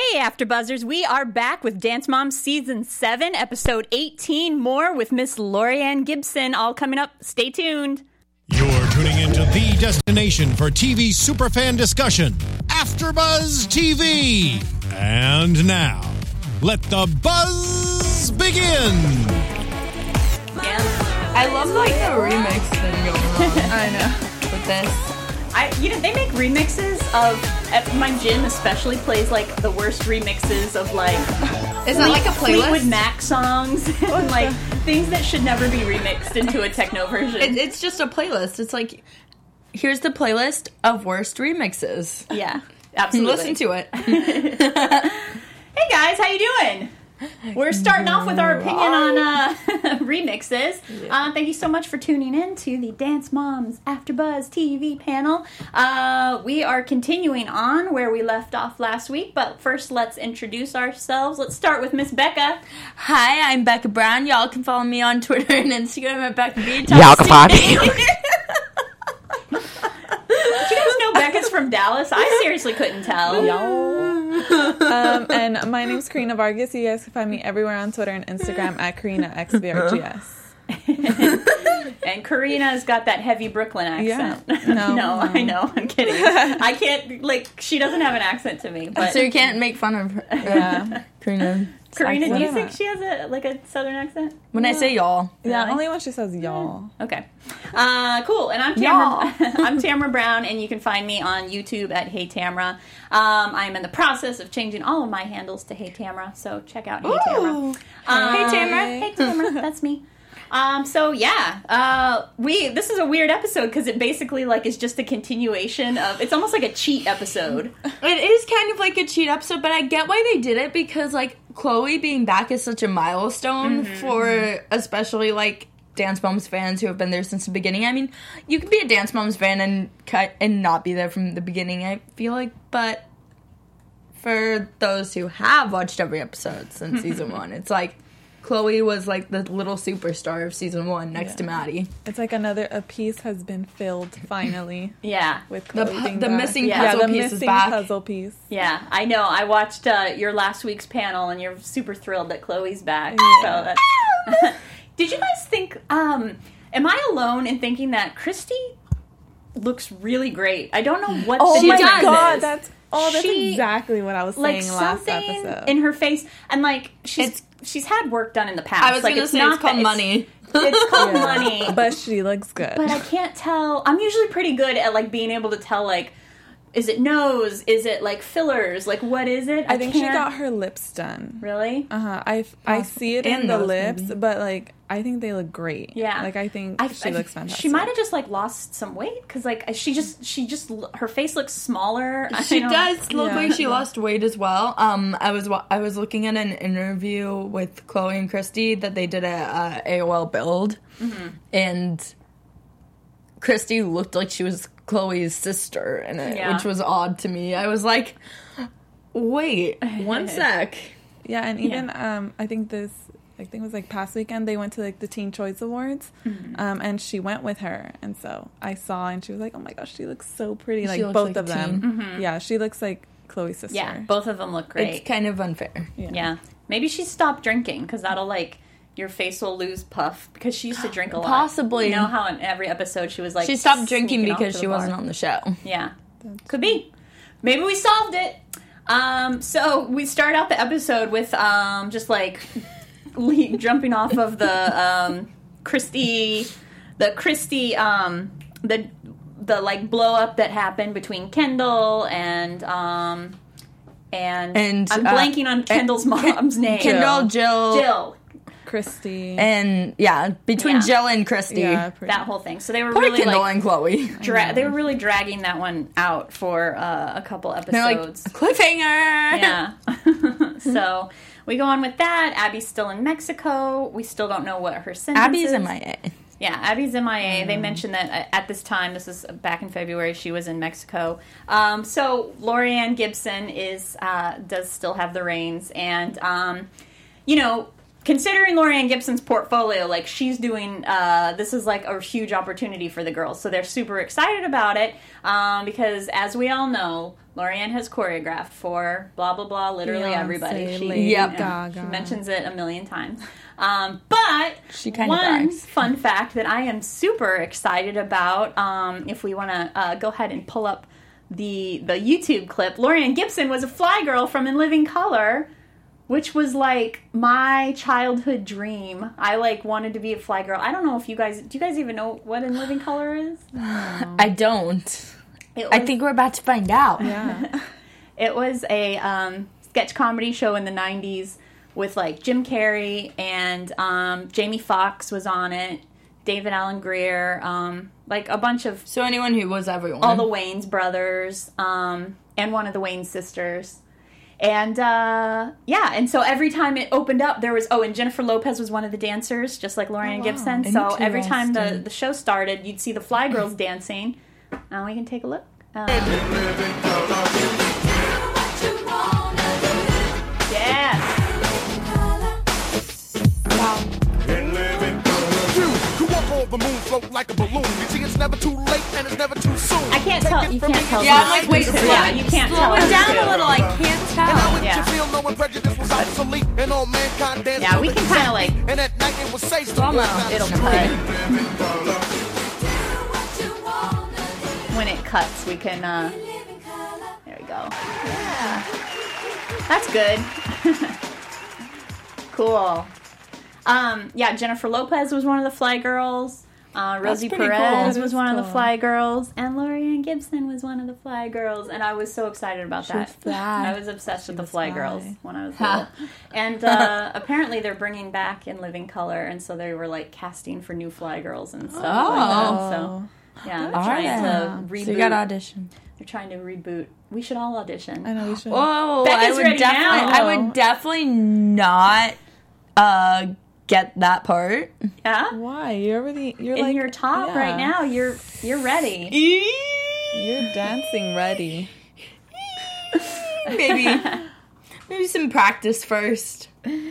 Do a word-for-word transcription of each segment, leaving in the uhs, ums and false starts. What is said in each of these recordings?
Hey, AfterBuzzers, we are back with Dance Moms Season seven, Episode eighteen, more with Miss Lorianne Gibson, all coming up. Stay tuned. You're tuning into the destination for T V superfan discussion, AfterBuzz T V. And now, let the buzz begin. I love, like, the remix thing going on. I know. With this. I, you know, they make remixes of, at my gym especially plays, like, the worst remixes of, like... Is that like a playlist? Fleetwood Mac songs, and, like, things that should never be remixed into a techno version. It, it's just a playlist. It's like, here's the playlist of worst remixes. Yeah, absolutely. Listen to it. Hey guys, how you doing? We're starting off with our opinion on uh, remixes. Uh, thank you so much for tuning in to the Dance Moms AfterBuzz T V panel. Uh, we are continuing on where we left off last week, but first let's introduce ourselves. Let's start with Miss Becca. Hi, I'm Becca Brown. Y'all can follow me on Twitter and Instagram at Becca B. Y'all can find me. Did you guys know Becca's from Dallas? I seriously couldn't tell. um, and my name's Karina Vargas. You guys can find me everywhere on Twitter and Instagram at Karina X V R G S. And Karina's got that heavy Brooklyn accent. Yeah. No, no, no, I know. I'm kidding. I can't, like, she doesn't have an accent to me. But So you can't make fun of her. Yeah. Karina. Karina, do you Whatever. think she has a like a southern accent? When I say y'all. Yeah, Really? only when she says y'all. Okay. Uh, cool. And I'm Tamara. I'm Tamara Brown, and you can find me on YouTube at Hey Tamara. Um, I'm in the process of changing all of my handles to Hey Tamara, so check out Hey Tamara. Ooh. Um, Hey, Tamara. Hey Tamara, that's me. Um, so yeah, uh, we, this is a weird episode because it basically like is just a continuation of, it's almost like a cheat episode. It is kind of like a cheat episode, but I get why they did it because, like, Chloe being back is such a milestone Mm-hmm. for especially, like, Dance Moms fans who have been there since the beginning. I mean, you can be a Dance Moms fan and cut and not be there from the beginning, I feel like, but for those who have watched every episode since season one, it's like Chloe was like the little superstar of season one next Yeah. to Maddie. It's like another, a piece has been filled, finally, Yeah. with The, Chloe pu- being the back. missing Yeah. Yeah, puzzle the piece missing is back. puzzle piece. Yeah, I know. I watched uh, your last week's panel, and you're super thrilled that Chloe's back. Yeah. So that's... Did you guys think? Um, am I alone in thinking that Christy looks really great? I don't know what. Oh she my does. god, that's oh, that's She- exactly what I was like saying last something episode. in her face, and like she's It's- she's had work done in the past. I was like, going to it's say not it's called that money. It's called Yeah. money, But she looks good. but I can't tell. I'm usually pretty good at like being able to tell like. Is it nose? Is it like fillers? Like what is it? I think she can't- got her lips done. Really? Uh huh. I I see it in And the those, lips, maybe. but like I think they look great. Yeah. Like I think I, she I- looks fantastic. She might have just like lost some weight because like she just she just her face looks smaller. I She don't- does look Yeah. like she lost weight as well. Um, I was wa- I was looking at an interview with Chloe and Christy that they did at uh, A O L Build, and Christy looked like she was Chloe's sister in it, Yeah. which was odd to me. I was like, wait, one sec. Yeah, and even um, I think this, I think it was like past weekend they went to like the Teen Choice Awards, um, and she went with her, and so I saw and she was like, oh my gosh, she looks so pretty, She like looks both like of a them. Yeah, she looks like Chloe's sister. Yeah, both of them look great. It's kind of unfair. yeah. Maybe she stopped drinking because that'll like your face will lose puff because she used to drink a lot. Possibly. You know how in every episode she was like She stopped drinking sneaking off because to she the bar. wasn't on the show. Yeah, could be. Maybe we solved it. Um, so we start out the episode with um, just like le- jumping off of the um, Christy, the Christy, um, the the like blow up that happened between Kendall and um, and And, I'm uh, blanking on Kendall's mom's name. Kendall, Jill, Jill. Christy. and yeah, between Yeah. Jill and Christy. yeah, pretty. That whole thing. So they were Poor really Kendall like and Chloe. dra- they were really dragging that one out for uh, a couple They're like, episodes. cliffhanger! Yeah. So we go on with that. Abby's still in Mexico. We still don't know what her sentence Abby's is. M I A. Yeah, Abby's M I A. They mentioned that uh, at this time, this is back in February, she was in Mexico. Um, so Lorianne Gibson is uh, does still have the reins, and um, you know, considering Lorianne Gibson's portfolio, like she's doing, uh, this is like a huge opportunity for the girls. So they're super excited about it um, because, as we all know, Lorianne has choreographed for blah, blah, blah, literally Beyonce, everybody. She, Lady Yep. Gaga. she mentions it a million times. Um, but She kinda one brags. fun fact that I am super excited about, um, if we want to uh, go ahead and pull up the the YouTube clip, Lorianne Gibson was a fly girl from In Living Color, which was like my childhood dream. I like wanted to be a fly girl. I don't know if you guys, do you guys even know what In Living Color is? I don't. It I was- think we're about to find out. Yeah. It was a um, sketch comedy show in the nineties with like Jim Carrey and um, Jamie Foxx was on it, David Alan Grier, um, like a bunch of So anyone who was everyone. all the Wayans brothers um, and one of the Wayans sisters. And uh, yeah, and so every time it opened up, there was, oh, and Jennifer Lopez was one of the dancers, just like Lorianne wow. Gibson. So every time the, Interesting. the show started, you'd see the Fly Girls dancing. Now we can take a look. Uh, yes. You walk over the moon, float like a balloon. You see, it's never too late and it's never too soon. I can't tell. You can't tell. Yeah, I'm who's- like, wait, who's- slow yeah, it- you can't slow tell. it who's down who. a little. I can't And tell. now Yeah. you feel no one prejudice was obsolete and all mankind danced. Yeah, we can kinda like- And at night it was safe to Well, no, walk down the it'll street. cut. When it cuts, we can. Uh, there we go. Yeah, that's good. Cool. Um, yeah, Jennifer Lopez was one of the Fly Girls. Uh, Rosie pretty Perez cool. was That is one of the cool. Fly Girls, and Lorianne Gibson was one of the Fly Girls, and I was so excited about She that. was fly. I was obsessed with the was Fly fly. Girls when I was little. And uh, apparently they're bringing back In Living Color, and so they were like casting for new Fly Girls and stuff Oh. like that. So yeah, they're Are trying they? to reboot. So you got audition. They're trying to reboot. We should all audition. I know we should. Oh, Becca's I would ready definitely. now. I would definitely not uh, get that part. Yeah. Why? You're already. You're In like your top yeah. right now, you're you're ready. You're dancing ready. Maybe, maybe some practice first.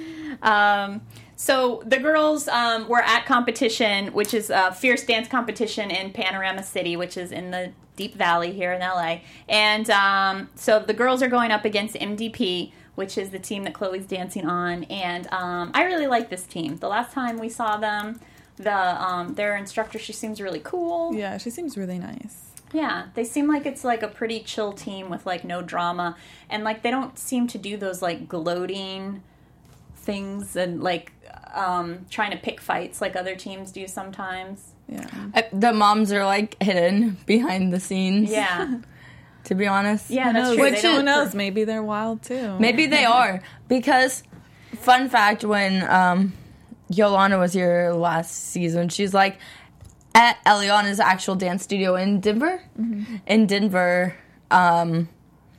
Um, so the girls um, were at competition, which is a fierce dance competition in Panorama City, which is in the Deep Valley here in L A. And um, so the girls are going up against M D P, which is the team that Chloe's dancing on. And um, I really like this team. The last time we saw them, the um, their instructor, she seems really cool. Yeah, she seems really nice. Yeah, they seem like it's like a pretty chill team with like no drama, and like they don't seem to do those like gloating things and like um, trying to pick fights like other teams do sometimes. Yeah. Uh, The moms are like hidden behind the scenes. Yeah, To be honest. yeah, that's Who true. knows? They Who don't- knows? Maybe they're wild too. Maybe they are. Because, fun fact, when um, Yolanda was here last season, she's like, at Eliana's actual dance studio in Denver. Mm-hmm. In Denver, um,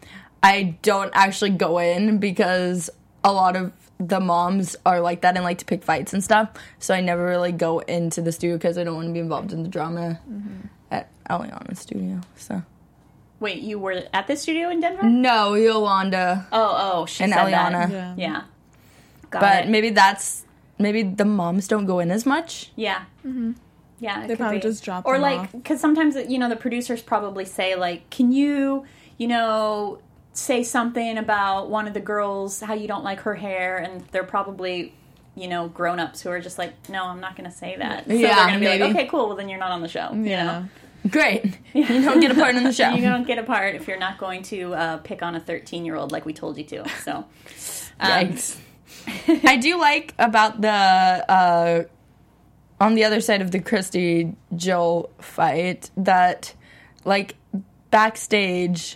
I don't actually go in because a lot of the moms are like that and like to pick fights and stuff. So I never really go into the studio because I don't want to be involved in the drama Mm-hmm. at Eliana's studio. So Wait, you were at the studio in Denver? no, Yolanda Oh, oh, she and said Eliana. that. Yeah. Yeah, got But it. maybe that's maybe the moms don't go in as much. Yeah. Yeah, it They could probably be. just drop or them like off. because sometimes you know the producers probably say like, can you you know say something about one of the girls how you don't like her hair, and they're probably you know grown ups who are just like, no, I'm not going to say that. So Yeah, they're going to be maybe. like, okay, cool. Well, then you're not on the show. You Yeah. know? Great, you don't get a part in the show. You don't get a part if you're not going to uh, pick on a thirteen year old like we told you to. So. Um, Yikes. I do like about the uh, on the other side of the Christy Jill fight that like backstage,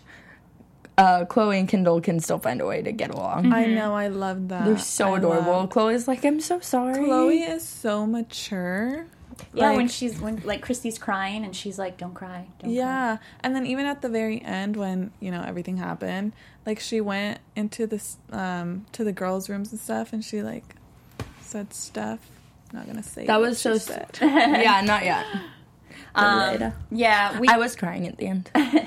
uh, Chloe and Kendall can still find a way to get along. I know. I love that. They're so I adorable. love- Chloe's like, I'm so sorry. Chloe is so mature. Yeah, Like- when she's when like Christy's crying and she's like, "Don't cry, don't cry." Yeah, and then even at the very end when you know everything happened, like she went into this um to the girls' rooms and stuff, and she like said stuff. I'm not gonna say That what was she so said. Yeah, not yet. Um, Later. yeah, we I was crying at the end.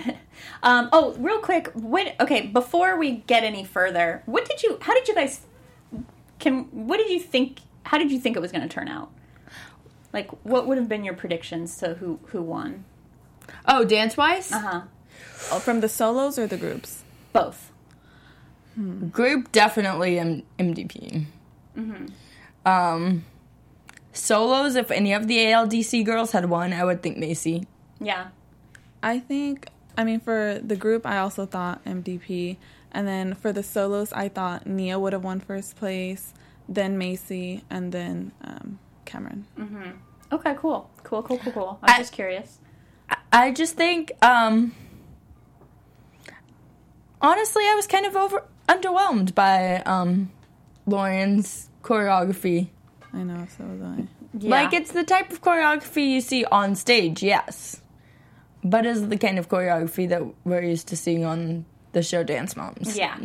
Um, oh, real quick. What? Okay, before we get any further, what did you? How did you guys can what did you think? How did you think it was going to turn out? Like, what would have been your predictions to who who won? Oh, dance-wise? Uh-huh. Oh, from the solos or the groups? Both. Group, definitely M- MDP. Mm-hmm. Um, solos, if any of the A L D C girls had won, I would think Macy. Yeah. I think, I mean, for the group, I also thought M D P. And then for the solos, I thought Nia would have won first place, then Macy, and then um, Cameron. Mm-hmm. Okay, cool. Cool, cool, cool, cool. I was I- just curious. I, I just think, um, honestly, I was kind of over underwhelmed by um, Lauren's choreography. I know, so was I. Yeah. Like, it's the type of choreography you see on stage, yes. But is the kind of choreography that we're used to seeing on the show Dance Moms. Yeah.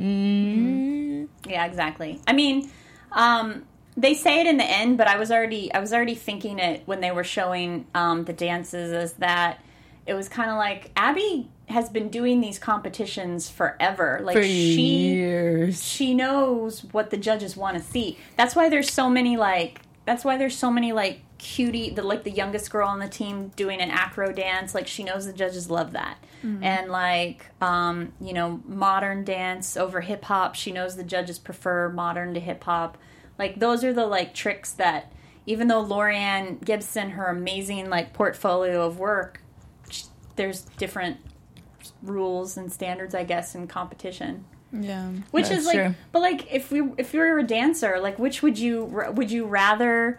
Mm. Yeah, exactly. I mean, um, they say it in the end, but I was already I was already thinking it when they were showing um, the dances as that it was kind of like Abby has been doing these competitions forever. Like For she years. she knows what the judges want to see. That's why there's so many like that's why there's so many like cutie the like the youngest girl on the team doing an acro dance. Like she knows the judges love that. Mm-hmm. And like um, you know, modern dance over hip hop, she knows the judges prefer modern to hip hop. Like those are the like tricks that even though Lorianne Gibson, her amazing like portfolio of work, sh- there's different rules and standards, I guess, in competition. Yeah. Which That's is like, true. but like, if we if you were a dancer, like, which would you would you rather?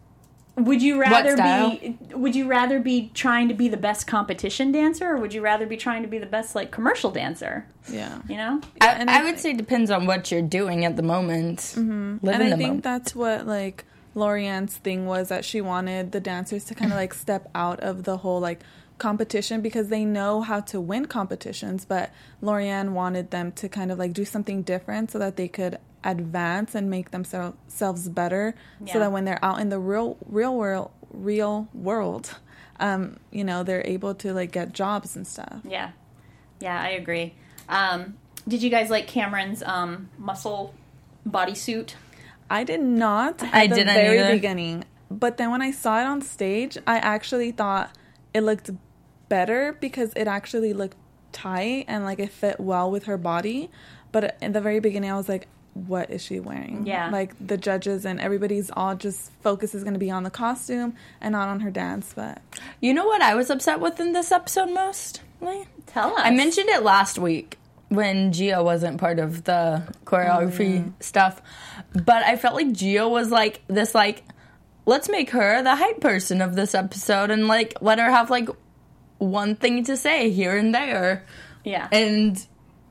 Would you rather style? be? Would you rather be trying to be the best competition dancer, or would you rather be trying to be the best like commercial dancer? Yeah. You know. I, and I I would thi- say it depends on what you're doing at the moment. Mm-hmm. Live And in I the think moment. that's what, like, Lorianne's thing was, that she wanted the dancers to kind of, like, step out of the whole, like, competition, because they know how to win competitions, but Lorianne wanted them to kind of, like, do something different so that they could advance and make themselves better, Yeah. so that when they're out in the real, real world, real world, um, you know, they're able to, like, get jobs and stuff. Yeah, yeah, I agree. Um, did you guys like Cameron's um, muscle bodysuit? I did not at I the didn't very either. beginning, but then when I saw it on stage, I actually thought it looked better because it actually looked tight and like it fit well with her body. But in the very beginning, I was like, what is she wearing? Yeah. Like the judges and everybody's all just focus is going to be on the costume and not on her dance. But You know what I was upset with in this episode mostly? Tell us. I mentioned it last week when Gia wasn't part of the choreography Oh, stuff. But I felt like Gia was like this, like, let's make her the hype person of this episode and, like, let her have, like, one thing to say here and there. Yeah. And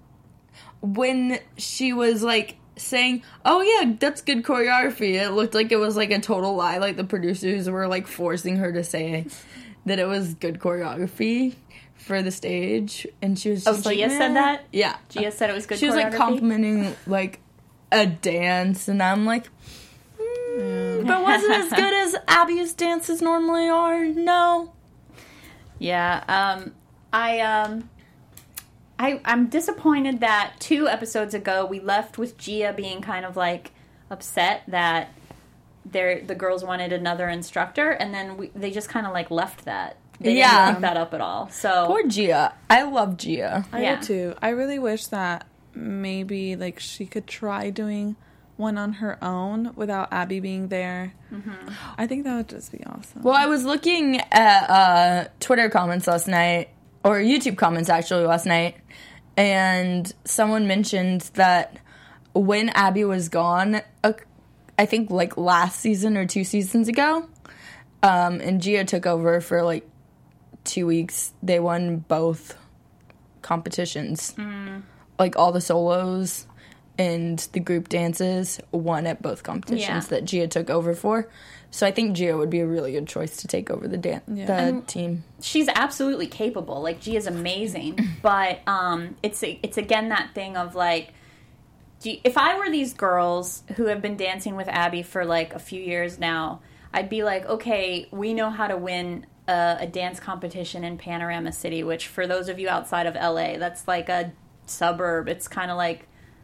when she was, like, saying, oh, yeah, that's good choreography, it looked like it was, like, a total lie. Like, the producers were, like, forcing her to say that it was good choreography for the stage. And she was oh, just like, Gia said "Meh." that? Yeah. Gia said it was good She was, like, choreography? complimenting, like, a dance. And I'm like, mm, but was it as good as Abby's dances normally are? No. Yeah, um, I, um, I, I'm disappointed that two episodes ago we left with Gia being kind of like upset that they're, the girls wanted another instructor, and then we, they just kind of like left that. They Yeah. didn't pick that up at all. So Poor Gia. I love Gia. I Yeah. do too. I really wish that maybe like she could try doing one on her own without Abby being there. Mm-hmm. I think that would just be awesome. Well, I was looking at uh, Twitter comments last night, or YouTube comments actually last night, and someone mentioned that when Abby was gone, uh, I think like last season or two seasons ago, um, and Gia took over for like two weeks, they won both competitions. Mm. Like all the solos and the group dances won at both competitions Yeah. that Gia took over for. So I think Gia would be a really good choice to take over the dan- Yeah. the And- team. she's absolutely capable. Like Gia's amazing, but um, it's it's again that thing of like, do you, if I were these girls who have been dancing with Abby for like a few years now, I'd be like, okay, we know how to win a, a dance competition in Panorama City, which for those of you outside of L A, that's like a suburb. It's kind of like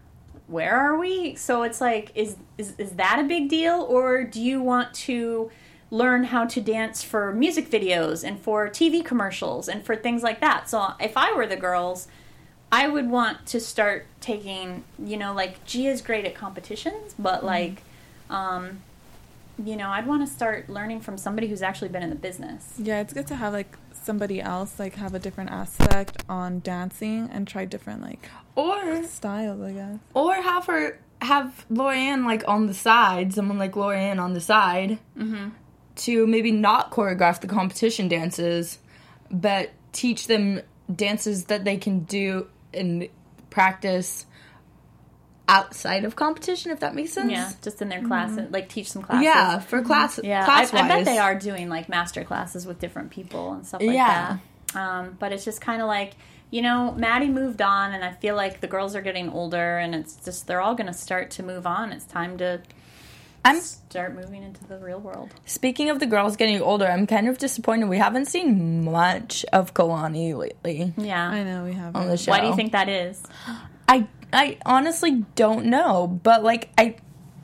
where are we? So it's like, is, is is that a big deal? Or do you want to learn how to dance for music videos and for T V commercials and for things like that? So if I were the girls, I would want to start taking, you know, like, Gia's great at competitions, but mm-hmm. like, um, you know, I'd want to start learning from somebody who's actually been in the business. Yeah, it's good to have, like, somebody else, like, have a different aspect on dancing and try different, like, or styles, I guess. Or have her, have Lorianne, like, on the side, someone like Lorianne on the side, mm-hmm. to maybe not choreograph the competition dances, but teach them dances that they can do and practice outside of competition, if that makes sense. Yeah, just in their class, mm-hmm. like teach some classes. Yeah, for class. Yeah, class I, I bet they are doing like master classes with different people and stuff like yeah. that. Um, but it's just kind of like, you know, Maddie moved on, and I feel like the girls are getting older, and it's just they're all going to start to move on. It's time to I'm start moving into the real world. Speaking of the girls getting older, I'm kind of disappointed we haven't seen much of Kalani lately. Yeah, I know we haven't on the show. Why do you think that is? I I honestly don't know, but like I,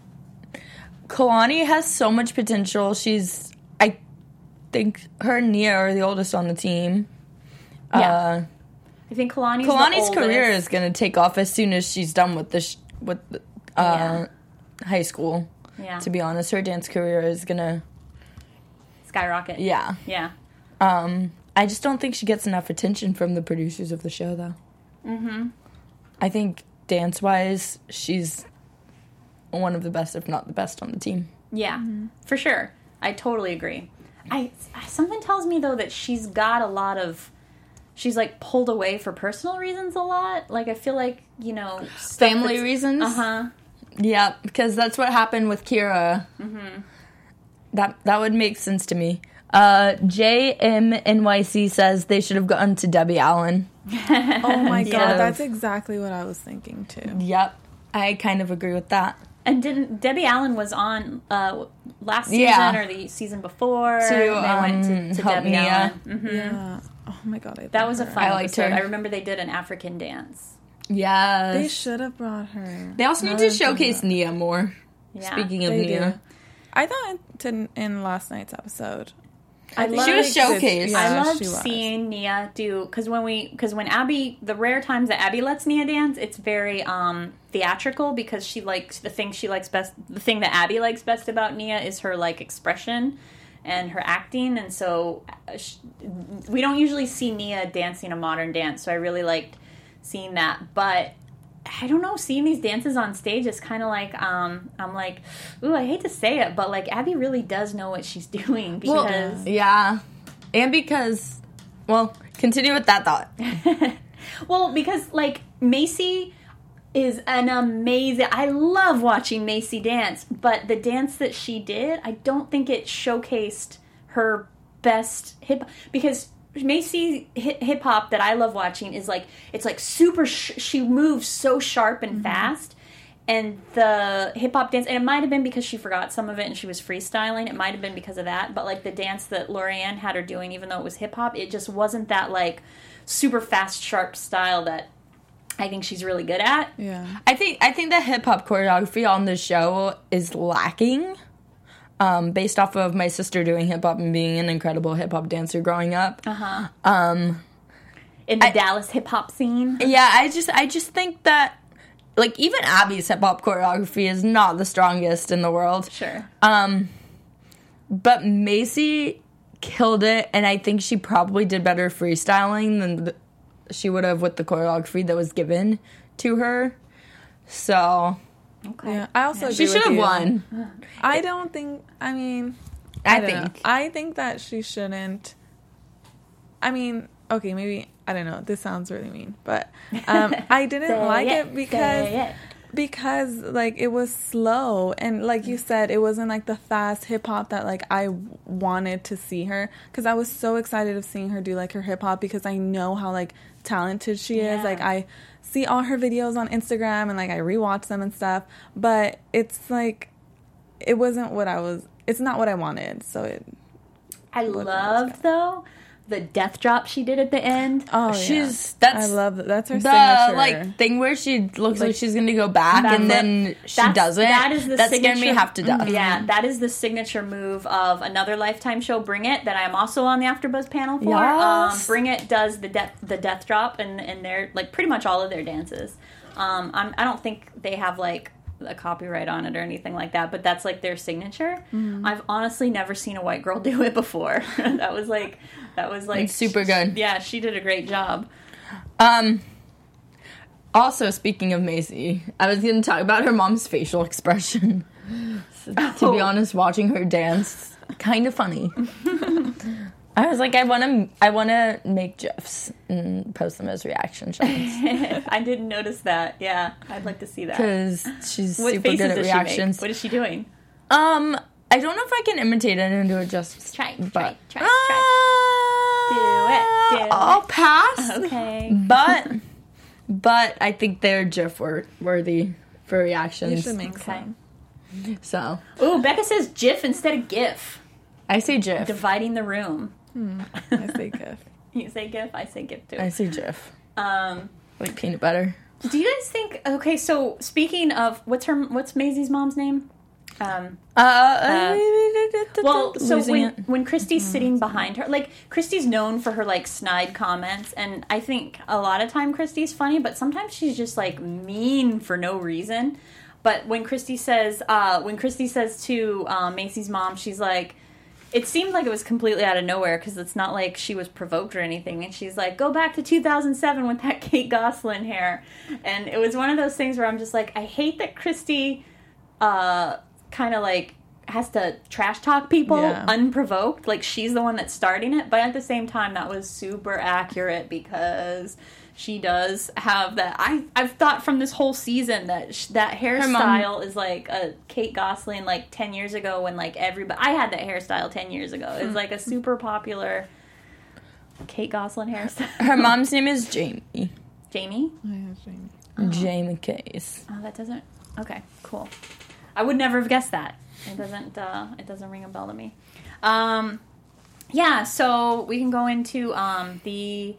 Kalani has so much potential. She's I think her and Nia are the oldest on the team. Yeah, uh, I think Kalani's Kalani's the career oldest. is going to take off as soon as she's done with the sh- with the, uh, yeah. high school. Yeah, to be honest, her dance career is gonna skyrocket. Yeah, yeah. Um, I just don't think she gets enough attention from the producers of the show, though. Mm-hmm. I think dance-wise, she's one of the best, if not the best, on the team. Yeah, mm-hmm. for sure. I totally agree. I something tells me though that she's got a lot of. She's like pulled away for personal reasons a lot. Like I feel like you know family reasons. Uh huh. Yeah, because that's what happened with Kira. Mm-hmm. That that would make sense to me. Uh, J M N Y C says they should have gone to Debbie Allen. Oh my Yeah. god, that's exactly what I was thinking too. Yep, I kind of agree with that. And didn't Debbie Allen was on uh, last season Yeah. or the season before? To, they um, went to, to help Debbie Nia. Allen. Mm-hmm. Yeah. Oh my god, I That love was a her. fun I liked episode. her. I remember they did an African dance. Yes. They should have brought her. They also need Now to that I'm thinking showcase about it. Nia more. Yeah, Speaking of They Nia. do. I thought in, in last night's episode. I think She was did- showcased. Yeah, I loved she was. seeing Nia do because when we because when Abby the rare times that Abby lets Nia dance, it's very um, theatrical because she likes the thing she likes best. The thing that Abby likes best about Nia is her like expression and her acting, and so uh, sh we don't usually see Nia dancing a modern dance. So I really liked seeing that, but. I don't know, seeing these dances on stage is kind of like, um, I'm like, ooh, I hate to say it, but like Abby really does know what she's doing because... Well, yeah. And because, well, continue with that thought. Well, because like Macy is an amazing, I love watching Macy dance, but the dance that she did, I don't think it showcased her best hip, because Macy hip hop that I love watching is like it's like super. Sh she moves so sharp and mm-hmm. fast, and the hip hop dance. And it might have been because she forgot some of it and she was freestyling. It might have been because of that. But like the dance that Lorianne had her doing, even though it was hip hop, it just wasn't that like super fast, sharp style that I think she's really good at. Yeah, I think I think the hip hop choreography on the show is lacking. Um, based off of my sister doing hip-hop and being an incredible hip-hop dancer growing up. Uh-huh. Um, In the I, Dallas hip-hop scene. Yeah, I just I just think that, like, even Abby's hip-hop choreography is not the strongest in the world. Sure. Um, but Macy killed it, and I think she probably did better freestyling than the, she would have with the choreography that was given to her. So... Okay. Yeah, I also agree She should with have you. won. I don't think. I mean, I, I don't think. know. I think that she shouldn't. I mean, okay, maybe I don't know. This sounds really mean, but um, I didn't Say like it, it because say it. because like it was slow and like you said, it wasn't like the fast hip hop that like I wanted to see her, because I was so excited of seeing her do like her hip hop because I know how like talented she is. Yeah. Like I see all her videos on Instagram and like I rewatch them and stuff, but it's like it wasn't what I was. It's not what I wanted. So it. I What loved though the death drop she did at the end. Oh, She's yeah. that's I love that. That's her the signature. like thing where she looks like, Like, she's gonna go back that and look- then she That's- doesn't. That is the that signature. scared me half to death. Yeah, that is the signature move of another Lifetime show, Bring It, that I'm also on the AfterBuzz panel for. Um, Yes. Bring It does the death the death drop and and their like pretty much all of their dances. Um, I'm, I don't think they have like a copyright on it or anything like that, but that's like their signature. Mm-hmm. I've honestly never seen a white girl do it before. that was like that was like It's super good. Yeah, she did a great job. Um. Also, speaking of Macy, I was going to talk about her mom's facial expression. So, to Oh. be honest, watching her dance, kind of funny. I was like, I want to, I want to make GIFs and post them as reaction shots I didn't notice that. Yeah, I'd like to see that. because she's What super faces good at does reactions. she make? What is she doing? Um, I don't know if I can imitate it and do it justice. Try, try, but try, try. Do it, do it. I'll pass. Okay. But, but I think they're GIF wor- worthy for reactions. You should make Okay. some. So Ooh, Becca says GIF instead of GIF. I say GIF. Dividing the room. I say GIF. You say GIF, I say GIF too. I say GIF. Um, Like peanut butter. do you guys think? Okay, so speaking of what's her, what's Maisie's mom's name? Um, Uh, well, so losing when it. when Christy's sitting behind her, like Christy's known for her like snide comments, and I think a lot of time Christy's funny, but sometimes she's just like mean for no reason. But when Christy says, uh, when Christy says to um, Macy's mom, she's like, it seemed like it was completely out of nowhere because it's not like she was provoked or anything. And she's like, go back to two thousand seven with that Kate Gosselin hair. And it was one of those things where I'm just like, I hate that Christy uh, kind of like has to trash talk people Yeah. unprovoked. Like she's the one that's starting it. But at the same time, that was super accurate because she does have that. I, I've thought from this whole season that sh- that mom- hairstyle is like a Kate Gosselin like ten years ago when like everybody. I had that hairstyle ten years ago. It's like a super popular Kate Gosselin hairstyle. Her mom's name is Jamie. Jamie? Oh, yeah, Jamie. Jamie Case. Oh, that doesn't. Okay, cool. I would never have guessed that. It doesn't. Uh, it doesn't ring a bell to me. Um, yeah. So we can go into um, the.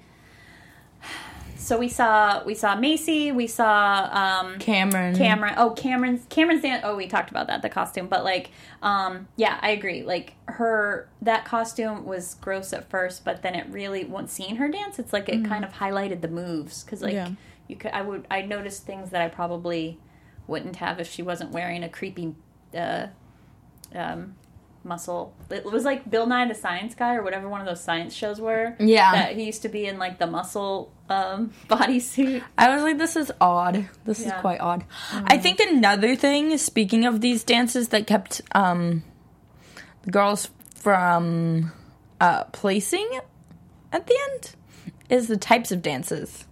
So we saw we saw Macy. We saw um, Cameron. Cameron. Oh, Cameron's Cameron's dance. Oh, we talked about that, the costume. But like, um, yeah, I agree. Like her, that costume was gross at first, but then it really, once seeing her dance, it's like it kind of highlighted the moves because like Yeah. you could, I would, I noticed things that I probably wouldn't have if she wasn't wearing a creepy, uh, um, muscle. It was like Bill Nye the Science Guy or whatever one of those science shows were. Yeah. that he used to be in like the muscle um bodysuit. I was like, this is odd. This is Yeah. quite odd. I think another thing, speaking of these dances that kept um, the girls from uh, placing at the end, is the types of dances.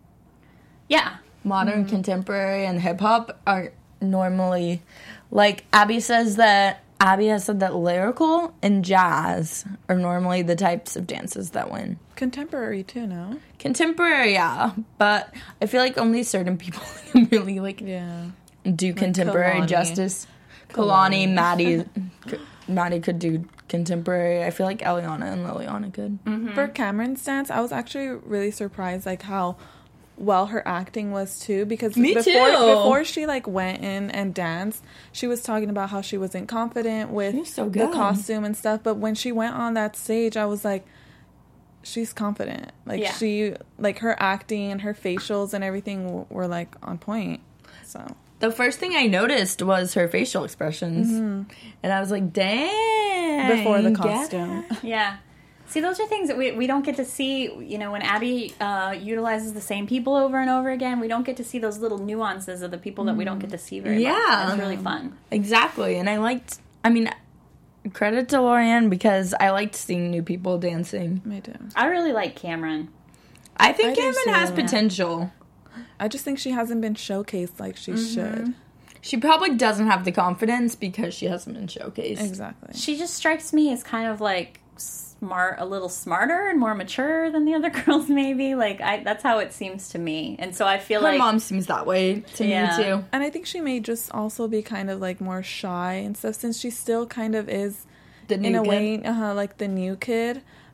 Yeah. Modern, contemporary, and hip hop are normally, like Abby says that, Abby has said that lyrical and jazz are normally the types of dances that win. Contemporary too, no? Contemporary, yeah, but I feel like only certain people can really like Yeah. do contemporary Kalani. justice. Kalani, Maddie, c- Maddie could do contemporary. I feel like Eliana and Liliana could. For Cameron's dance, I was actually really surprised, like how well her acting was too. Because Me before too. before she like went in and danced, she was talking about how she wasn't confident with She's so the good. costume and stuff. But when she went on that stage, I was like, she's confident. Like Yeah. she, like her acting and her facials and everything w- were like on point. So The first thing I noticed was her facial expressions, and I was like, "Dang!" before the get costume. Yeah. See, those are things that we, we don't get to see, you know, when Abby uh, utilizes the same people over and over again, we don't get to see those little nuances of the people that we don't get to see very much. Yeah. It's really fun. Exactly, and I liked. I mean, credit to Lorianne because I liked seeing new people dancing. Me too. I really like Cameron. I think I do Cameron too, has yeah. potential. I just think she hasn't been showcased like she should. She probably doesn't have the confidence because she hasn't been showcased. Exactly. She just strikes me as kind of like smart, a little smarter and more mature than the other girls, maybe. Like, I that's how it seems to me. And so I feel Her like. mom seems that way to Yeah. me too. And I think she may just also be kind of like more shy and stuff since she still kind of is The new in a kid. way uh, like the new kid.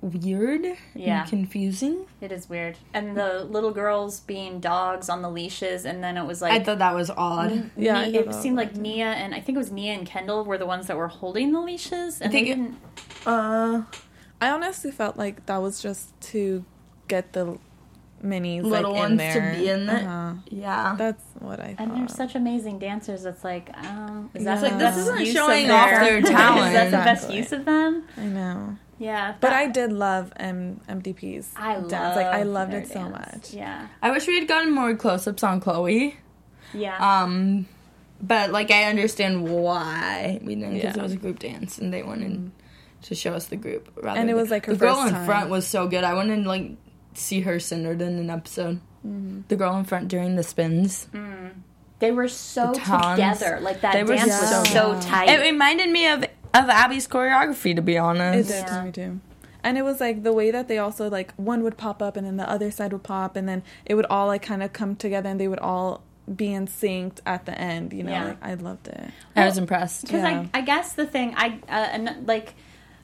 weird Yeah. and confusing. It is weird. And the little girls being dogs on the leashes, and then it was like... I thought that was odd. Yeah, I Ni- thought it that seemed was like Nia and... I think it was Nia and Kendall were the ones that were holding the leashes. And I think they it- didn't... Uh, I honestly felt like that was just to get the minis Little like in ones there. to be in it. Uh-huh. yeah. That's what I thought. And they're such amazing dancers. It's like, um, is Yeah. that It's like, the this best isn't use showing of off their, their Is talent. that the best Exactly. use of them? I know. Yeah. But that- I did love M- MDP's I dance. love Like I loved their it so dance. much. Yeah. I wish we had gotten more close-ups on Chloe. Yeah. Um, but, like, I understand why we didn't, because Yeah. it was a group dance, and they wanted to show us the group. Rather And it than- was, like, her the girl first in time. front was so good. I wanted to, like, see her centered in an episode. Mm-hmm. The girl in front during the spins. They were so The tons. together. Like that They were dance so- was so tight. It reminded me of of Abby's choreography, to be It honest. did Yeah. to me too. And it was like the way that they also like one would pop up and then the other side would pop and then it would all like kind of come together and they would all be in sync at the end. You know, Yeah. like I loved it. I was impressed. Because Yeah. I, I guess the thing I uh, and, like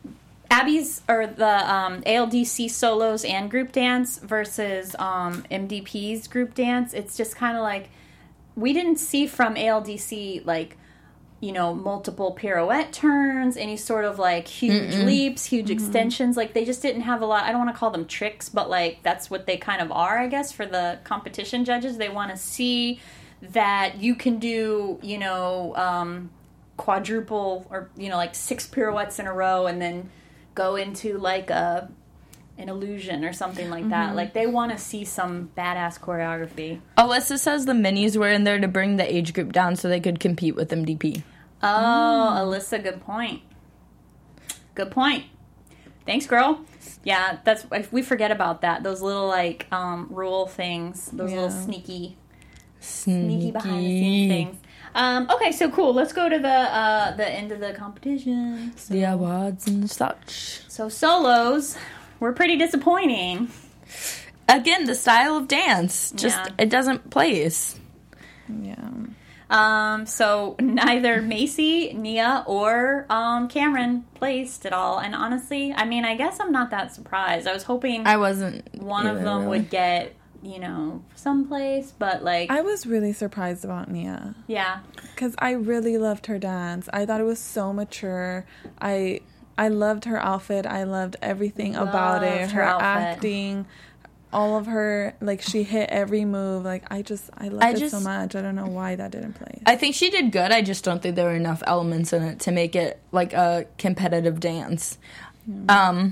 Abby's or the um, A L D C solos and group dance versus um, M D P's group dance. It's just kind of like we didn't see from A L D C like you know multiple pirouette turns, any sort of like huge leaps, huge extensions. Like they just didn't have a lot. I don't want to call them tricks, but like that's what they kind of are, I guess, for the competition judges. They want to see that you can do you know. Um, quadruple or you know like six pirouettes in a row and then go into like a an illusion or something like that. Like they want to see some badass choreography. Alyssa says the minis were in there to bring the age group down so they could compete with M D P. Oh, Alyssa, good point. Good point. Thanks, girl. Yeah, that's we forget about that. Those little like um, rule things. Those little Yeah. sneaky, Sneaky. sneaky behind the scenes things. Um, okay, so cool. Let's go to the uh, the end of the competition. The awards and such. So solos were pretty disappointing. Again, the style of dance. Just, Yeah. it doesn't place. Yeah. Um, so neither Macy, Nia, or um, Cameron placed at all. And honestly, I mean, I guess I'm not that surprised. I was hoping I wasn't. one of either, them really. would get, you know, someplace. But like, I was really surprised about Nia yeah, because I really loved her dance. I thought it was so mature. I I loved her outfit. I loved everything about it. Loved Her, her outfit. acting, all of her like she hit every move. Like I just I loved I it just- so much. I don't know why that didn't play. I think she did good. I just don't think there were enough elements in it to make it like a competitive dance. Um.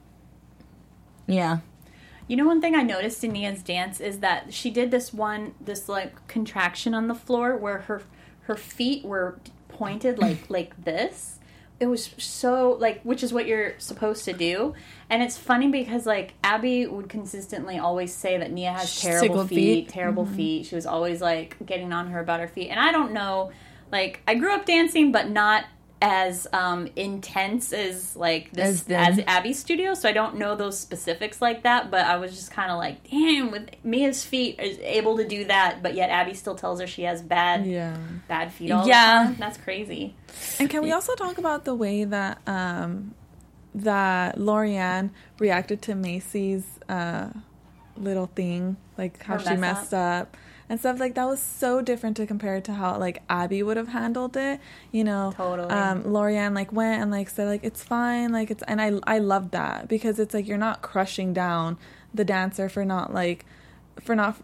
Yeah. You know, one thing I noticed in Nia's dance is that she did this one, this like contraction on the floor where her her feet were pointed like like this. It was so like, which is what you're supposed to do, and it's funny because like Abby would consistently always say that Nia has terrible Single feet, feet. terrible feet. She was always like getting on her about her feet, and I don't know, like I grew up dancing, but not as um, intense as like this As them. as Abby's studio, so I don't know those specifics like that, but I was just kind of like, damn, with Mia's feet is able to do that, but yet Abby still tells her she has bad Yeah. bad feet all Yeah. the time. That's crazy. And can we also talk about the way that um, that Lorianne reacted to Macy's uh, little thing, like how Her she mess messed up and stuff like that was so different to compare it to how like Abby would have handled it. You know, Totally. Um, Lorianne like went and like said like it's fine, like it's and I I loved that because it's like you're not crushing down the dancer for not like for not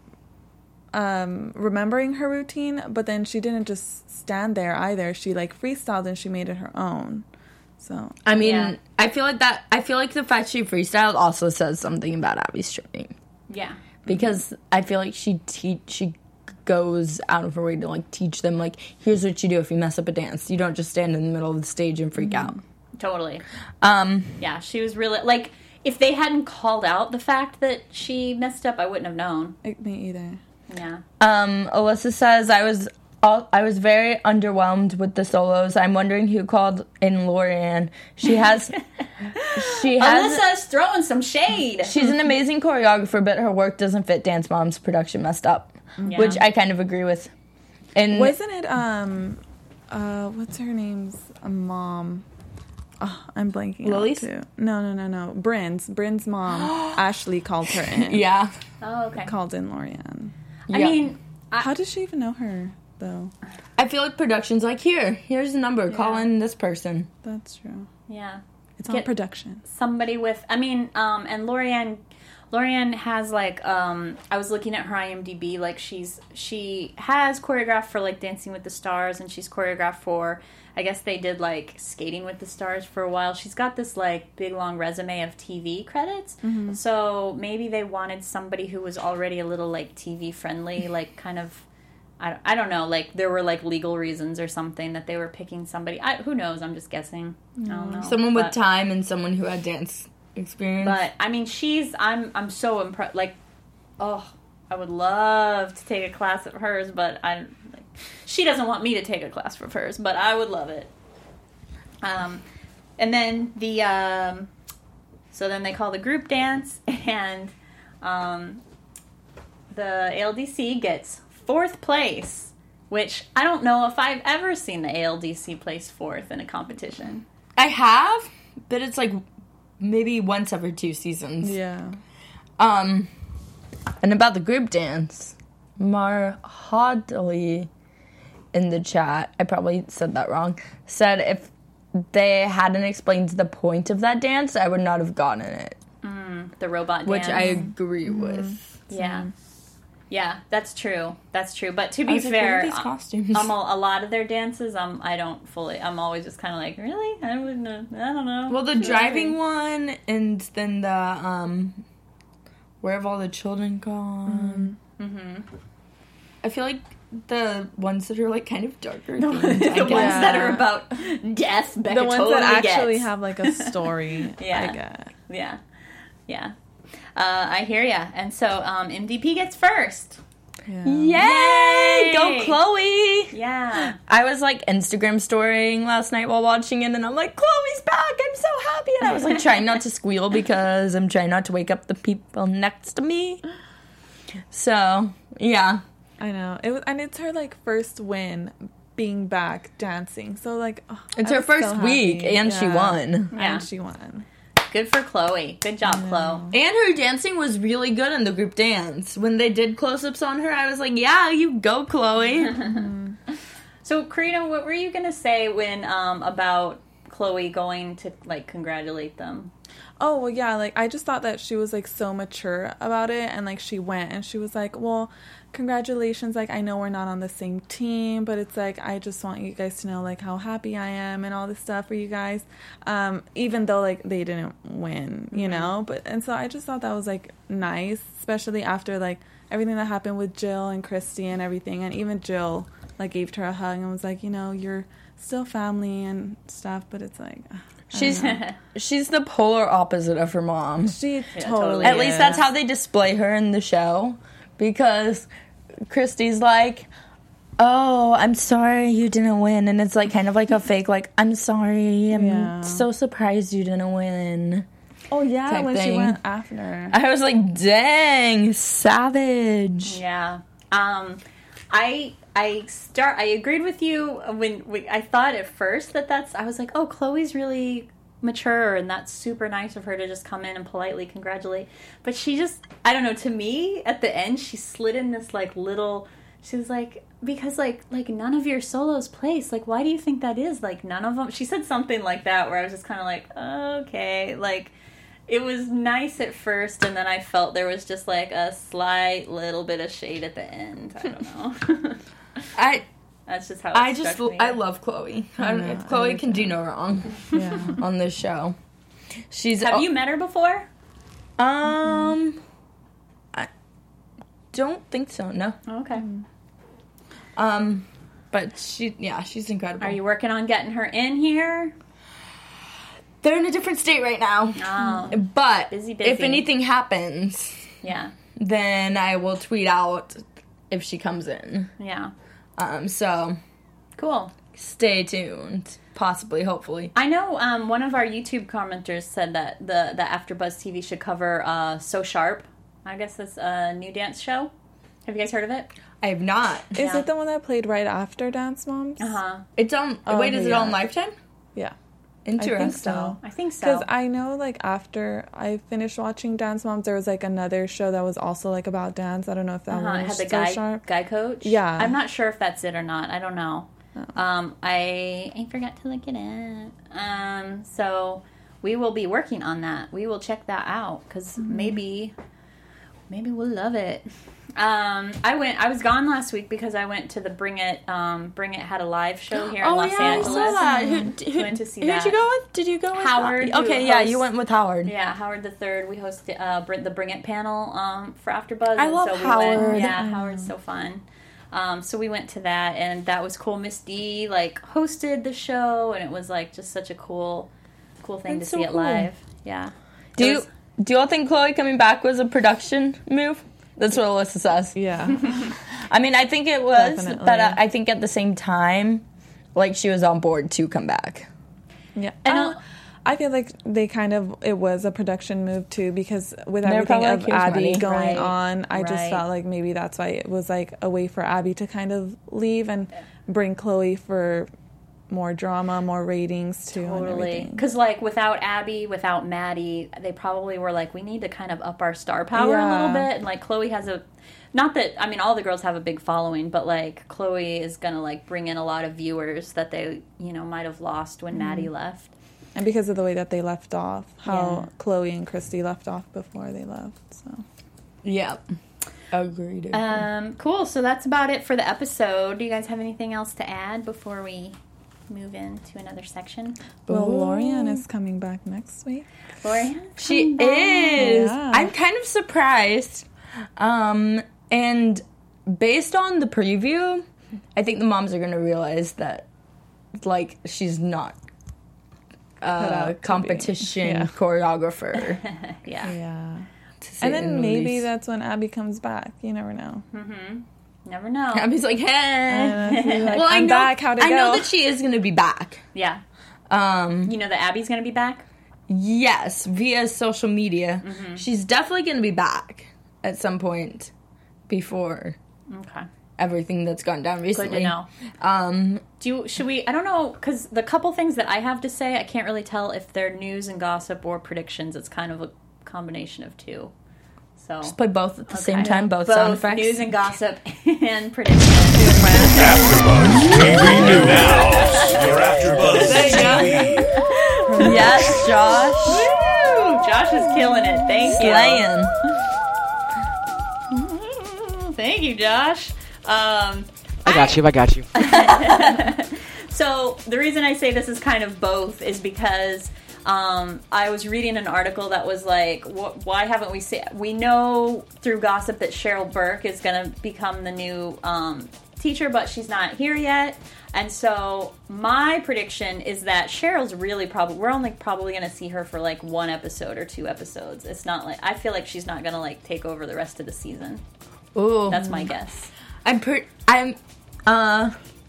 um remembering her routine, but then she didn't just stand there either. She like freestyled and she made it her own. So I mean, Yeah. I feel like that. I feel like the fact she freestyled also says something about Abby's training Yeah. because I feel like she te- she goes out of her way to like teach them like here's what you do if you mess up a dance. You don't just stand in the middle of the stage and freak out. Totally. Um, Yeah, she was really like if they hadn't called out the fact that she messed up, I wouldn't have known. it, me either. Yeah. um, Alyssa says I was. all- I was very underwhelmed with the solos. I'm wondering who called in Lorianne. She has, she has, Alyssa's throwing some shade. she's an amazing choreographer, but her work doesn't fit Dance Mom's production messed up, Yeah. which I kind of agree with. And Wasn't it um uh what's her name's uh, mom? Oh, I'm blanking Lily's? out too. No, no, no, no. Bryn's. Bryn's mom, Ashley, called her in. Yeah. Oh, okay. Called in Lorianne. I Yeah. mean, I, How does she even know her, though? I feel like production's like, here, here's the number. Call in this person. That's true. yeah. It's all Get- production. Somebody with, I mean, um, and Lorianne, Lorianne has like, um, I was looking at her I M D B, like she's, she has choreographed for like Dancing with the Stars, and she's choreographed for, I guess they did like Skating with the Stars for a while. She's got this like big long resume of T V credits, so maybe they wanted somebody who was already a little like T V friendly, like kind of, I don't, I don't know, like there were like legal reasons or something that they were picking somebody. I, who knows? I'm just guessing. I don't know. Someone with But- time and someone who had dance experience. But I mean, she's I'm I'm so impressed. Like, oh, I would love to take a class of hers, but I like, she doesn't want me to take a class of hers, but I would love it. Um, and then the um, so then they call the group dance, and um, the A L D C gets fourth place, which I don't know if I've ever seen the A L D C place fourth in a competition. I have, but it's like maybe once every two seasons. Yeah. Um, and about the group dance, Mar Hodley in the chat, I probably said that wrong, said if they hadn't explained the point of that dance, I would not have gotten it. The robot Which dance. I agree with. Yeah. Yeah, that's true. That's true. But to I be was like, what are fair, these costumes? um, a, a lot of their dances, um, I don't fully. I'm always just kind of like, really? I wouldn't. Have, I don't know. Well, the driving one, and then the um, where have all the children gone? Mm-hmm. I feel like the ones that are like kind of darker. the themed, I ones guess. that are about death, Becca The ones totally that actually gets. have, like, a story, Yeah. I guess. Yeah, yeah. Uh, I hear ya. And so um, M D P gets first. Yeah. Yay! Yay! Go Chloe! Yeah. I was like Instagram storying last night while watching it, and I'm like, Chloe's back! I'm so happy! And I was like trying not to squeal because I'm trying not to wake up the people next to me. So, yeah. I know. It was, and it's her, like, first win being back dancing. So, like, oh, It's I her was so first week, happy. and she Yeah. won. Yeah. And she won. Good for Chloe. Good job, Chloe. And her dancing was really good in the group dance. When they did close-ups on her, I was like, yeah, you go, Chloe. So, Karina, what were you going to say when um, about Chloe going to, like, congratulate them? Oh, well, yeah, like, I just thought that she was, like, so mature about it, and, like, she went, and she was like, well, congratulations, like, I know we're not on the same team, but it's, like, I just want you guys to know, like, how happy I am and all this stuff for you guys, um, even though, like, they didn't win, you know, but, and so I just thought that was, like, nice, especially after, like, everything that happened with Jill and Christy and everything, and even Jill, like, gave her a hug and was like, you know, you're still family and stuff, but it's, like... She's she's the polar opposite of her mom. She totally totally At least is. that's how they display her in the show. Because Christy's like, oh, I'm sorry you didn't win. And it's like kind of like a fake, like, I'm sorry. I'm Yeah. so surprised you didn't win. Oh, yeah, type when she thing. went after. I was like, dang, savage. Yeah. Um, I I start. I agreed with you when, when I thought at first that that's. I was like, oh, Chloe's really mature, and that's super nice of her to just come in and politely congratulate. But she just, I don't know. To me, at the end, she slid in this like little. She was like, because like like none of your solos place. Like, why do you think that is? Like, none of them. She said something like that where I was just kind of like, okay, like. It was nice at first, and then I felt there was just like a slight little bit of shade at the end. I don't know. I That's just how it I just struck me. I love Chloe. I don't, know, Chloe I can do no wrong Yeah. on this show. She's Have you met her before? Um, I don't think so. No. Okay. Um, but she, yeah, she's incredible. Are you working on getting her in here? They're in a different state right now. Oh, But Busy, if busy. anything happens, yeah, then I will tweet out if she comes in. yeah. Um, so Cool. stay tuned. Possibly, hopefully. I know um, one of our YouTube commenters said that the, the AfterBuzz T V should cover uh, So Sharp. I guess that's a new dance show. Have you guys heard of it? I have not. Is Yeah. it the one that played right after Dance Moms? Uh-huh. It's on. Oh, wait, is it yeah. on Lifetime? Yeah. Interesting. I think so. I think so. Because I know, like, after I finished watching Dance Moms, there was, like, another show that was also, like, about dance. I don't know if that uh-huh. one It was had the so guy, sharp. guy coach. Yeah. I'm not sure if that's it or not. I don't know. Oh. Um, I, I forgot to look it up. Um, so we will be working on that. We will check that out because Mm-hmm. maybe, maybe we'll love it. Um, I went. I was gone last week because I went to the Bring It. Um, Bring It had a live show here in Oh Los yeah, Angeles. I saw that. Who, who, Went to see who'd that. you go with? Did you go with Howard, who Okay, yeah, hosts- you went with Howard. Yeah, Howard the Third. We hosted uh, Br- the Bring It panel um, for AfterBuzz. I and love so we Howard. Went, yeah, Mm. Howard's so fun. Um, so we went to that, and that was cool. Miss D like hosted the show, and it was like just such a cool, cool thing That's to so see it cool. live. Yeah. Do It you was- do you all think Chloe coming back was a production move? That's what Alyssa says. Yeah. I mean, I think it was, Definitely. but I, I think at the same time, like she was on board to come back. Yeah. And Uh, I'll- I feel like they kind of, it was a production move too, because with They're everything probably of like, "Here's Abby money." going Right, on, I just right. felt like maybe that's why it was like a way for Abby to kind of leave and bring Chloe for more drama, more ratings too. And Totally. everything. Because, like, without Abby, without Maddie, they probably were like, we need to kind of up our star power a little Yeah. bit. And, like, Chloe has a. Not that. I mean, all the girls have a big following, but, like, Chloe is going to, like, bring in a lot of viewers that they, you know, might have lost when Maddie left. And because of the way that they left off, how Yeah. Chloe and Christy left off before they left. So Yeah. Agreed. Um, cool. So that's about it for the episode. Do you guys have anything else to add before we move into another section? well, Ooh. Lorian is coming back next week. Lori? She come back. is. Yeah. I'm kind of surprised. Um, and based on the preview, I think the moms are going to realize that, like, she's not out to a be. competition Yeah. choreographer. Yeah. Yeah. to say And the then maybe least. that's when Abby comes back. You never know. Never know. Abby's like, hey. And then she's like, well, I I'm know, back. How'd it I go? know that she is going to be back. Yeah. Um, You know that Abby's going to be back? yes, via social media. Mm-hmm. She's definitely going to be back at some point before Okay. everything that's gone down Good recently. to know. Um, Do you, should we? I don't know, because the couple things that I have to say, I can't really tell if they're news and gossip or predictions. It's kind of a combination of two. So just play both at the same Okay. time, both, sound both effects. news and gossip and predictions. AfterBuzz T V News. Your AfterBuzz T V. Yes, Josh. Woo! Josh is killing it. Thank you. Slaying. Thank you, Josh. Um, I got you. I got you. So the reason I say this is kind of both is because um, I was reading an article that was like, wh- why haven't we seen? We know through gossip that Cheryl Burke is going to become the new um, teacher, but she's not here yet. And so my prediction is that Cheryl's really probably, we're only probably going to see her for like one episode or two episodes. It's not like, I feel like she's not going to like take over the rest of the season. Ooh. That's my guess. I'm per- I'm uh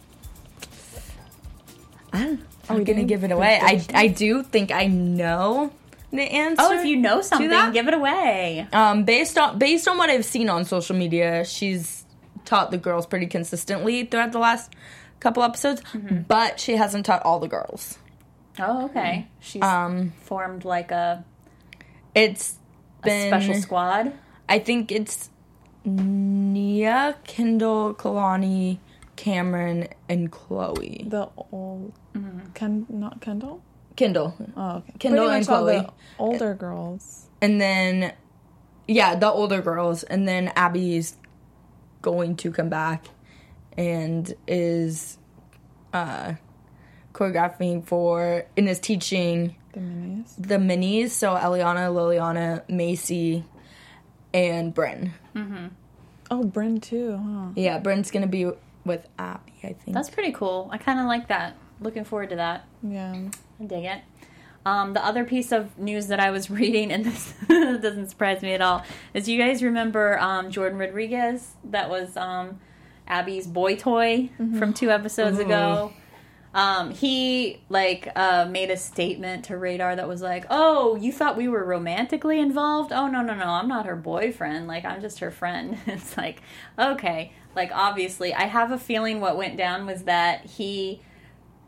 I'm, I'm we gonna doing give it away. I predictions? I do think I know the answer. Oh, if you know something, that? give it away. um based on based on what I've seen on social media, she's taught the girls pretty consistently throughout the last couple episodes, but she hasn't taught all the girls. Oh, okay. She's Um formed like a, it's a been special squad. I think it's Nia, Kendall, Kalani, Cameron, and Chloe. The old, Ken, not Kendall. Kendall. Oh, okay. Kendall Pretty and much all Chloe. the older girls. And then, yeah, the older girls. And then Abby's going to come back and is uh, choreographing for, and is teaching The minis. the minis. So Eliana, Liliana, Macy, and Bryn. Oh, Bryn too, huh? Yeah, Bryn's going to be with Abby, I think. That's pretty cool. I kind of like that. Looking forward to that. Yeah. I dig it. Um, the other piece of news that I was reading, and this doesn't surprise me at all, is you guys remember um, Jordan Rodriguez? That was um, Abby's boy toy from two episodes ago. Um, he like uh, made a statement to Radar that was like, "Oh, you thought we were romantically involved? Oh no, no, no! I'm not her boyfriend. Like I'm just her friend." It's like, okay, like obviously, I have a feeling what went down was that he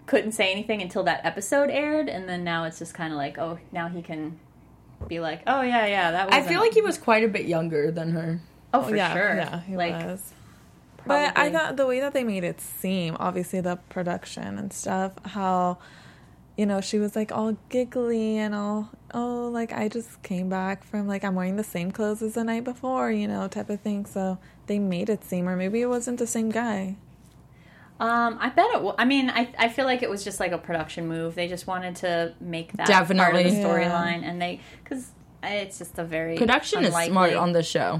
couldn't say anything until that episode aired, and then now it's just kind of like, oh, now he can be like, oh yeah, yeah, that was. I feel like he was quite a bit younger than her. Oh, for yeah, sure. Yeah, he like, was. But I probably- thought the way that they made it seem, obviously the production and stuff, how, you know, she was like all giggly and all, oh, like I just came back from like I'm wearing the same clothes as the night before, you know, type of thing. So they made it seem, or maybe it wasn't the same guy. Um, I bet it. W- I mean, I I feel like it was just like a production move. They just wanted to make that Definitely. part of the Yeah. storyline, and they because it's just a very Production unlikely, is smart on the show.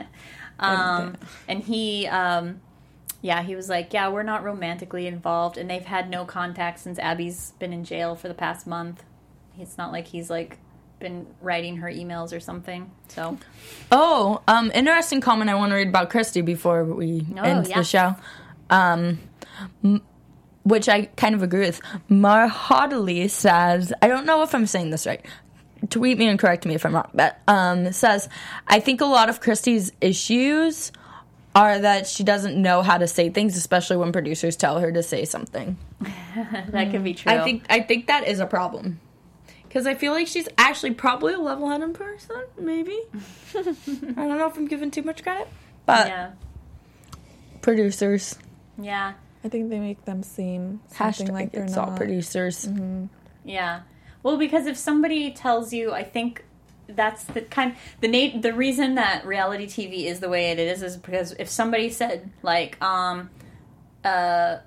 Um, and he, um, yeah, he was like, yeah, we're not romantically involved, and they've had no contact since Abby's been in jail for the past month. It's not like he's like been writing her emails or something. So, Oh, um, interesting comment I want to read about Christy before we Oh, end yeah. the show. Um, m- which I kind of agree with. Marhodley says, I don't know if I'm saying this right. Tweet me and correct me if I'm wrong. But um, says, I think a lot of Christy's issues are that she doesn't know how to say things, especially when producers tell her to say something. that could be true. I think I think that is a problem. Because I feel like she's actually probably a level-headed person, maybe. I don't know if I'm giving too much credit. But yeah. producers. Yeah. I think they make them seem something Hashtag like they're it's not. all producers. Yeah. Well, because if somebody tells you, I think that's the kind the na- the reason that reality T V is the way it is is because if somebody said like um uh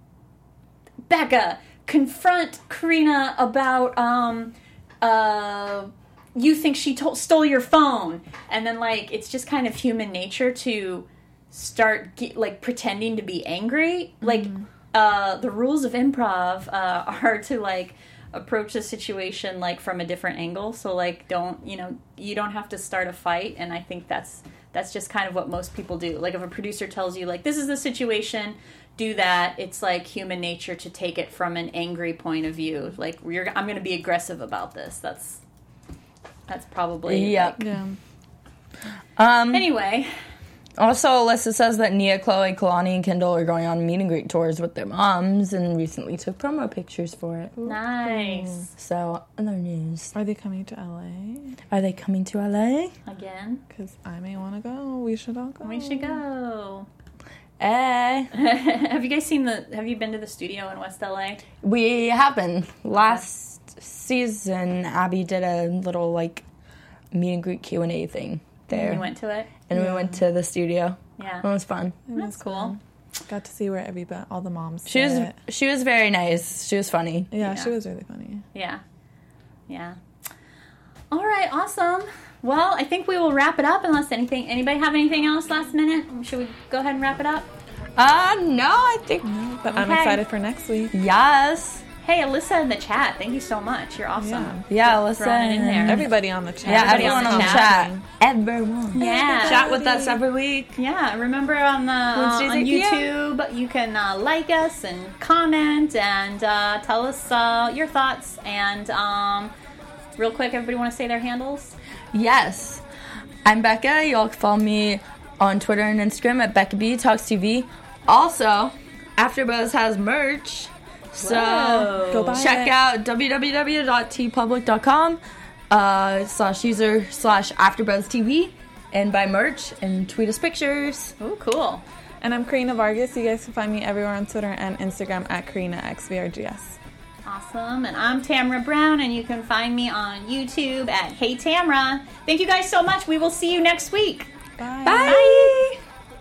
Becca, confront Karina about um uh you think she to- stole your phone, and then like it's just kind of human nature to start ge- like pretending to be angry. Like uh the rules of improv uh are to like approach the situation like from a different angle, so like don't you know you don't have to start a fight. And I think that's that's just kind of what most people do. Like if a producer tells you like this is the situation, do that, it's like human nature to take it from an angry point of view. Like you're I'm going to be aggressive about this. That's that's probably Yep. like- Yeah. Um, anyway. Also, Alyssa says that Nia, Chloe, Kalani, and Kendall are going on meet and greet tours with their moms and recently took promo pictures for it. Nice. So, other news. Are they coming to L A? Are they coming to L A? Again, Because I may want to go. We should all go. we should go. Eh. Have you guys seen the? Have you been to the studio in West L A? We have been. Last season, Abby did a little, like, meet and greet Q and A thing there. You went to it. and we went to the studio. Yeah, It was fun. that's cool. Got to see where everybody, all the moms. She was sit. she was very nice. She was funny. Yeah, Yeah. she was really funny. Yeah, yeah. All right, awesome. Well, I think we will wrap it up. Unless anything, anybody have anything else last minute? Should we go ahead and wrap it up? Uh, no, I think But I'm Okay. excited for next week. yes. Hey, Alyssa in the chat. Thank you so much. You're awesome. Yeah, listen. Throwing it in there. Everybody on the chat. Yeah, Everybody everyone on on the the chat. chat. Everyone. Yeah. Chat with us every week. Yeah, remember on the uh, Wednesdays on eight p m YouTube, you can uh, like us and comment and uh, tell us uh, your thoughts. And um, real quick, everybody want to say their handles? Yes. I'm Becca. Y'all can follow me on Twitter and Instagram at Becca B Talks T V. Also, AfterBuzz has merch. So Whoa. Go buy check it. out w w w dot t public dot com uh, slash user slash AfterBuzz T V and buy merch and tweet us pictures. Ooh, cool. And I'm Karina Vargas. You guys can find me everywhere on Twitter and Instagram at Karina X V R G S. Awesome. And I'm Tamra Brown, and you can find me on YouTube at Hey Tamra. Thank you guys so much. We will see you next week. Bye. Bye.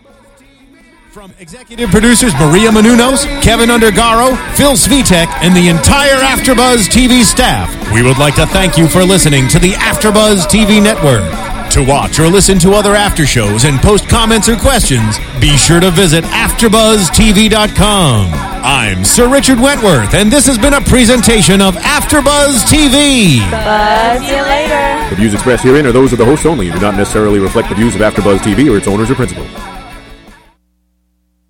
From executive producers Maria Menounos, Kevin Undergaro, Phil Svitek, and the entire AfterBuzz T V staff, we would like to thank you for listening to the AfterBuzz T V network. To watch or listen to other after shows and post comments or questions, be sure to visit after buzz t v dot com. I'm Sir Richard Wentworth, and this has been a presentation of AfterBuzz T V. Buzz you later. The views expressed herein are those of the host only and do not necessarily reflect the views of AfterBuzz T V or its owners or principals.